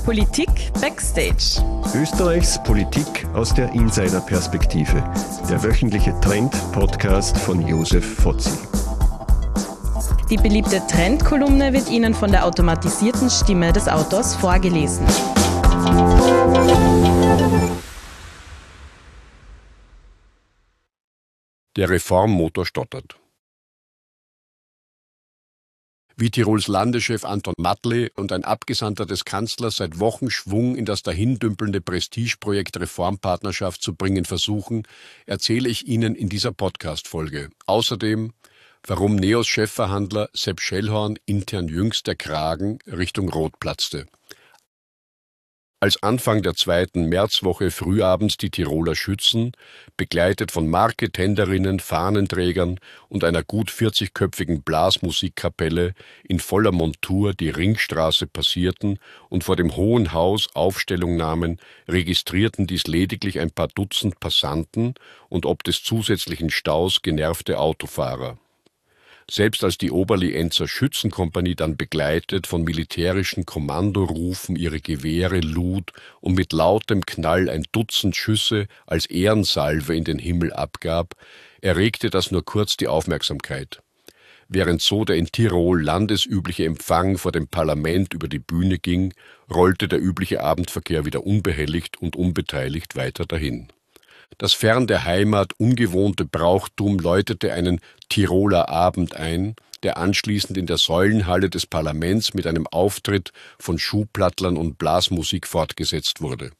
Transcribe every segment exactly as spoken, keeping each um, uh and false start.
Politik Backstage. Österreichs Politik aus der Insider-Perspektive. Der wöchentliche Trend-Podcast von Josef Fotzi. Die beliebte Trendkolumne wird Ihnen von der automatisierten Stimme des Autors vorgelesen. Der Reformmotor stottert. Wie Tirols Landeschef Anton Mattle und ein Abgesandter des Kanzlers seit Wochen Schwung in das dahindümpelnde Prestigeprojekt Reformpartnerschaft zu bringen versuchen, erzähle ich Ihnen in dieser Podcast-Folge. Außerdem, warum Neos Chefverhandler Sepp Schellhorn intern jüngst der Kragen Richtung Rot platzte. Als Anfang der zweiten Märzwoche frühabends die Tiroler Schützen, begleitet von Marketenderinnen, Fahnenträgern und einer gut vierzigköpfigen Blasmusikkapelle in voller Montur die Ringstraße passierten und vor dem Hohen Haus Aufstellung nahmen, registrierten dies lediglich ein paar Dutzend Passanten und ob des zusätzlichen Staus genervte Autofahrer. Selbst als die Oberlienzer Schützenkompanie dann begleitet von militärischen Kommandorufen ihre Gewehre lud und mit lautem Knall ein Dutzend Schüsse als Ehrensalve in den Himmel abgab, erregte das nur kurz die Aufmerksamkeit. Während so der in Tirol landesübliche Empfang vor dem Parlament über die Bühne ging, rollte der übliche Abendverkehr wieder unbehelligt und unbeteiligt weiter dahin. Das fern der Heimat ungewohnte Brauchtum läutete einen Tiroler Abend ein, der anschließend in der Säulenhalle des Parlaments mit einem Auftritt von Schuhplattlern und Blasmusik fortgesetzt wurde.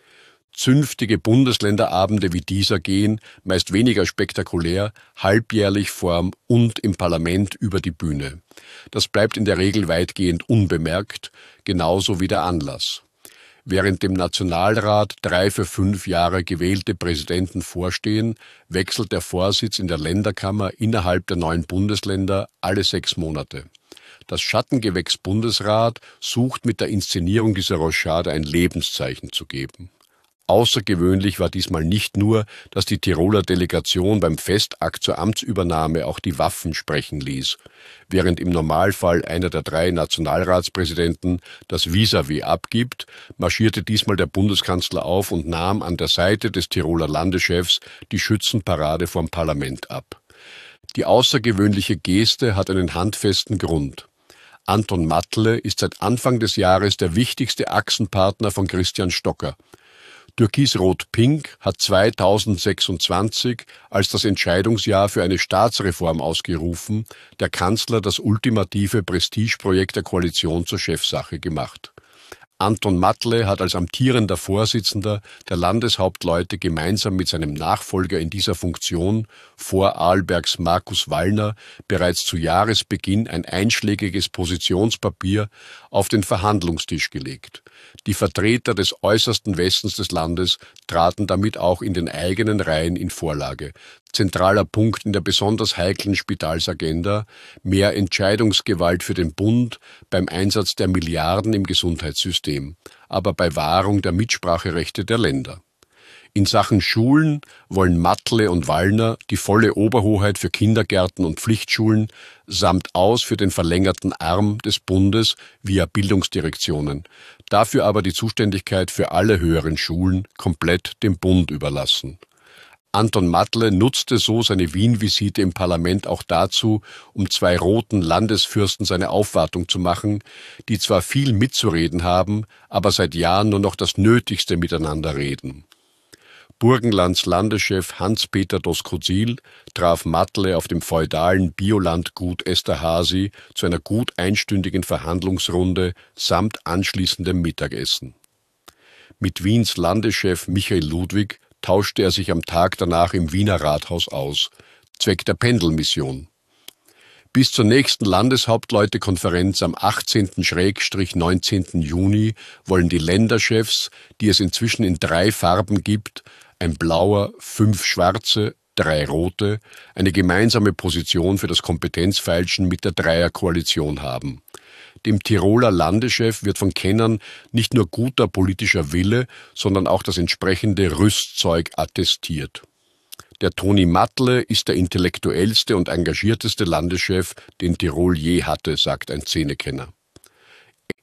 Zünftige Bundesländerabende wie dieser gehen, meist weniger spektakulär, halbjährlich vorm und im Parlament über die Bühne. Das bleibt in der Regel weitgehend unbemerkt, genauso wie der Anlass. Während dem Nationalrat drei für fünf Jahre gewählte Präsidenten vorstehen, wechselt der Vorsitz in der Länderkammer innerhalb der neuen Bundesländer alle sechs Monate. Das Schattengewächs Bundesrat sucht mit der Inszenierung dieser Rochade ein Lebenszeichen zu geben. Außergewöhnlich war diesmal nicht nur, dass die Tiroler Delegation beim Festakt zur Amtsübernahme auch die Waffen sprechen ließ, während im Normalfall einer der drei Nationalratspräsidenten das Vis-à-vis abgibt, marschierte diesmal der Bundeskanzler auf und nahm an der Seite des Tiroler Landeschefs die Schützenparade vorm Parlament ab. Die außergewöhnliche Geste hat einen handfesten Grund. Anton Mattle ist seit Anfang des Jahres der wichtigste Achsenpartner von Christian Stocker. Türkis-Rot-Pink hat zweitausendsechsundzwanzig als das Entscheidungsjahr für eine Staatsreform ausgerufen, der Kanzler das ultimative Prestigeprojekt der Koalition zur Chefsache gemacht. Anton Mattle hat als amtierender Vorsitzender der Landeshauptleute gemeinsam mit seinem Nachfolger in dieser Funktion, Vorarlbergs Markus Wallner, bereits zu Jahresbeginn ein einschlägiges Positionspapier auf den Verhandlungstisch gelegt. Die Vertreter des äußersten Westens des Landes traten damit auch in den eigenen Reihen in Vorlage. Zentraler Punkt in der besonders heiklen Spitalsagenda: mehr Entscheidungsgewalt für den Bund beim Einsatz der Milliarden im Gesundheitssystem, aber bei Wahrung der Mitspracherechte der Länder. In Sachen Schulen wollen Mattle und Wallner die volle Oberhoheit für Kindergärten und Pflichtschulen samt aus für den verlängerten Arm des Bundes via Bildungsdirektionen, dafür aber die Zuständigkeit für alle höheren Schulen komplett dem Bund überlassen. Anton Mattle nutzte so seine Wien-Visite im Parlament auch dazu, um zwei roten Landesfürsten seine Aufwartung zu machen, die zwar viel mitzureden haben, aber seit Jahren nur noch das Nötigste miteinander reden. Burgenlands Landeschef Hans-Peter Doskozil traf Mattle auf dem feudalen Biolandgut Esterházy zu einer gut einstündigen Verhandlungsrunde samt anschließendem Mittagessen. Mit Wiens Landeschef Michael Ludwig tauschte er sich am Tag danach im Wiener Rathaus aus, Zweck der Pendelmission. Bis zur nächsten Landeshauptleutekonferenz am achtzehnten bis neunzehnten Juni wollen die Länderchefs, die es inzwischen in drei Farben gibt, ein blauer, fünf schwarze, drei rote, eine gemeinsame Position für das Kompetenzfeilschen mit der Dreierkoalition haben. Dem Tiroler Landeschef wird von Kennern nicht nur guter politischer Wille, sondern auch das entsprechende Rüstzeug attestiert. Der Toni Mattle ist der intellektuellste und engagierteste Landeschef, den Tirol je hatte, sagt ein Szenekenner.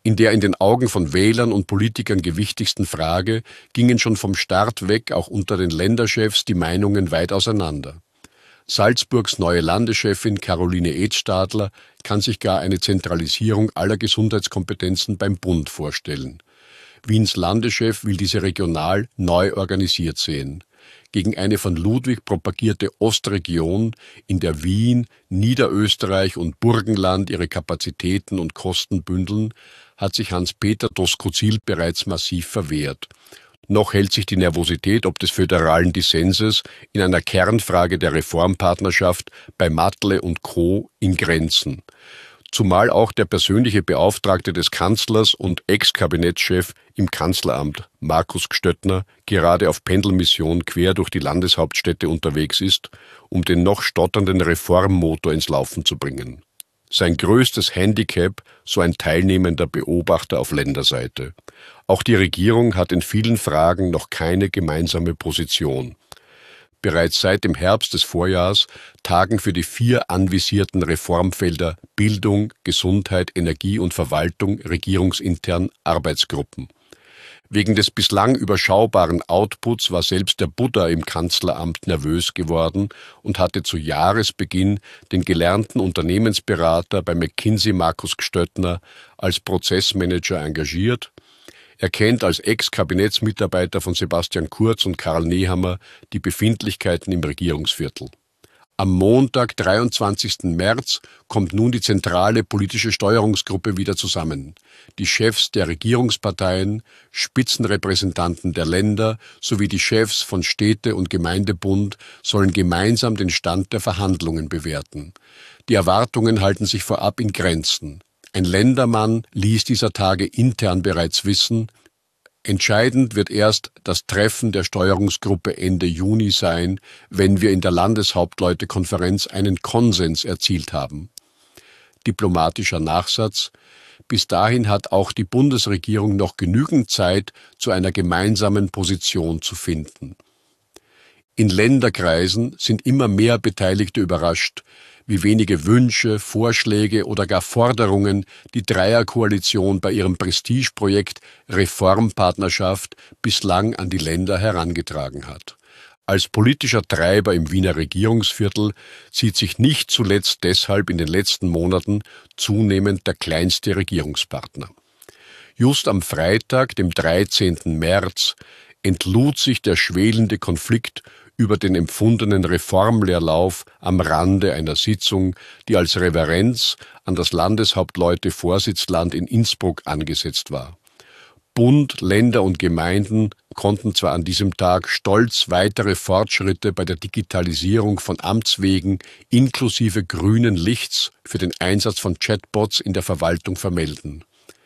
In der in den Augen von Wählern und Politikern gewichtigsten Frage gingen schon vom Start weg auch unter den Länderchefs die Meinungen weit auseinander. Salzburgs neue Landeschefin Caroline Edstadler kann sich gar eine Zentralisierung aller Gesundheitskompetenzen beim Bund vorstellen. Wiens Landeschef will diese regional neu organisiert sehen. Gegen eine von Ludwig propagierte Ostregion, in der Wien, Niederösterreich und Burgenland ihre Kapazitäten und Kosten bündeln, hat sich Hans-Peter Doskozil bereits massiv verwehrt. Noch hält sich die Nervosität ob des föderalen Dissenses in einer Kernfrage der Reformpartnerschaft bei Matle und Co. in Grenzen. Zumal auch der persönliche Beauftragte des Kanzlers und Ex-Kabinettschef im Kanzleramt, Markus Gstöttner, gerade auf Pendelmission quer durch die Landeshauptstädte unterwegs ist, um den noch stotternden Reformmotor ins Laufen zu bringen. Sein größtes Handicap, so ein teilnehmender Beobachter auf Länderseite. Auch die Regierung hat in vielen Fragen noch keine gemeinsame Position. Bereits seit dem Herbst des Vorjahrs tagen für die vier anvisierten Reformfelder Bildung, Gesundheit, Energie und Verwaltung regierungsintern Arbeitsgruppen. Wegen des bislang überschaubaren Outputs war selbst der Buddha im Kanzleramt nervös geworden und hatte zu Jahresbeginn den gelernten Unternehmensberater bei McKinsey Markus Gstöttner als Prozessmanager engagiert. Er kennt als Ex-Kabinettsmitarbeiter von Sebastian Kurz und Karl Nehammer die Befindlichkeiten im Regierungsviertel. Am Montag, dreiundzwanzigsten März, kommt nun die zentrale politische Steuerungsgruppe wieder zusammen. Die Chefs der Regierungsparteien, Spitzenrepräsentanten der Länder sowie die Chefs von Städte- und Gemeindebund sollen gemeinsam den Stand der Verhandlungen bewerten. Die Erwartungen halten sich vorab in Grenzen. Ein Ländermann ließ dieser Tage intern bereits wissen, entscheidend wird erst das Treffen der Steuerungsgruppe Ende Juni sein, wenn wir in der Landeshauptleutekonferenz einen Konsens erzielt haben. Diplomatischer Nachsatz: Bis dahin hat auch die Bundesregierung noch genügend Zeit, zu einer gemeinsamen Position zu finden. In Länderkreisen sind immer mehr Beteiligte überrascht, wie wenige Wünsche, Vorschläge oder gar Forderungen die Dreierkoalition bei ihrem Prestigeprojekt Reformpartnerschaft bislang an die Länder herangetragen hat. Als politischer Treiber im Wiener Regierungsviertel sieht sich nicht zuletzt deshalb in den letzten Monaten zunehmend der kleinste Regierungspartner. Just am Freitag, dem dreizehnten März, entlud sich der schwelende Konflikt über den empfundenen Reformleerlauf am Rande einer Sitzung, die als Reverenz an das Landeshauptleute-Vorsitzland in Innsbruck angesetzt war. Bund, Länder und Gemeinden konnten zwar an diesem Tag stolz weitere Fortschritte bei der Digitalisierung von Amtswegen inklusive grünen Lichts für den Einsatz von Chatbots in der Verwaltung vermelden.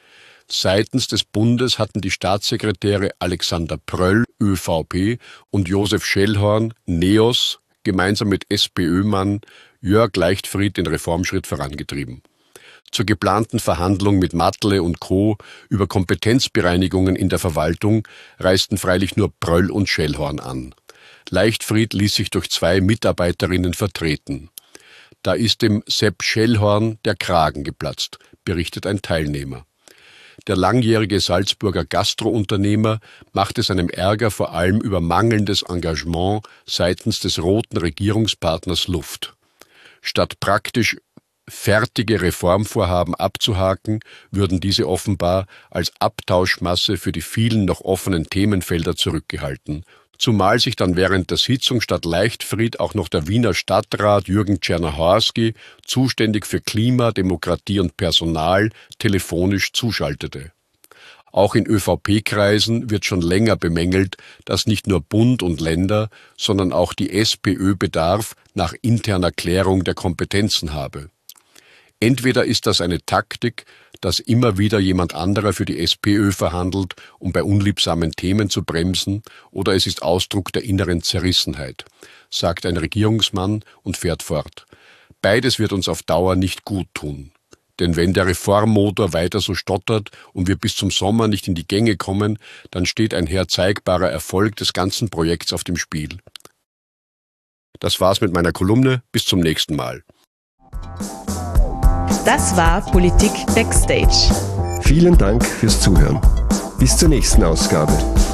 Seitens des Bundes hatten die Staatssekretäre Alexander Pröll, ÖVP, und Josef Schellhorn, NEOS, gemeinsam mit SPÖ-Mann Jörg Leichtfried den Reformschritt vorangetrieben. Zur geplanten Verhandlung mit Matle und Co. über Kompetenzbereinigungen in der Verwaltung reisten freilich nur Pröll und Schellhorn an. Leichtfried ließ sich durch zwei Mitarbeiterinnen vertreten. Da ist dem Sepp Schellhorn der Kragen geplatzt, berichtet ein Teilnehmer. Der langjährige Salzburger Gastrounternehmer machte seinem Ärger vor allem über mangelndes Engagement seitens des roten Regierungspartners Luft. Statt praktisch fertige Reformvorhaben abzuhaken, würden diese offenbar als Abtauschmasse für die vielen noch offenen Themenfelder zurückgehalten. Zumal sich dann während der Sitzung statt Leichtfried auch noch der Wiener Stadtrat Jürgen Czernohorski, zuständig für Klima, Demokratie und Personal, telefonisch zuschaltete. Auch in ÖVP-Kreisen wird schon länger bemängelt, dass nicht nur Bund und Länder, sondern auch die SPÖ Bedarf nach interner Klärung der Kompetenzen habe. Entweder ist das eine Taktik, dass immer wieder jemand anderer für die SPÖ verhandelt, um bei unliebsamen Themen zu bremsen, oder es ist Ausdruck der inneren Zerrissenheit, sagt ein Regierungsmann und fährt fort. Beides wird uns auf Dauer nicht gut tun. Denn wenn der Reformmotor weiter so stottert und wir bis zum Sommer nicht in die Gänge kommen, dann steht ein herzeigbarer Erfolg des ganzen Projekts auf dem Spiel. Das war's mit meiner Kolumne. Bis zum nächsten Mal. Das war Politik Backstage. Vielen Dank fürs Zuhören. Bis zur nächsten Ausgabe.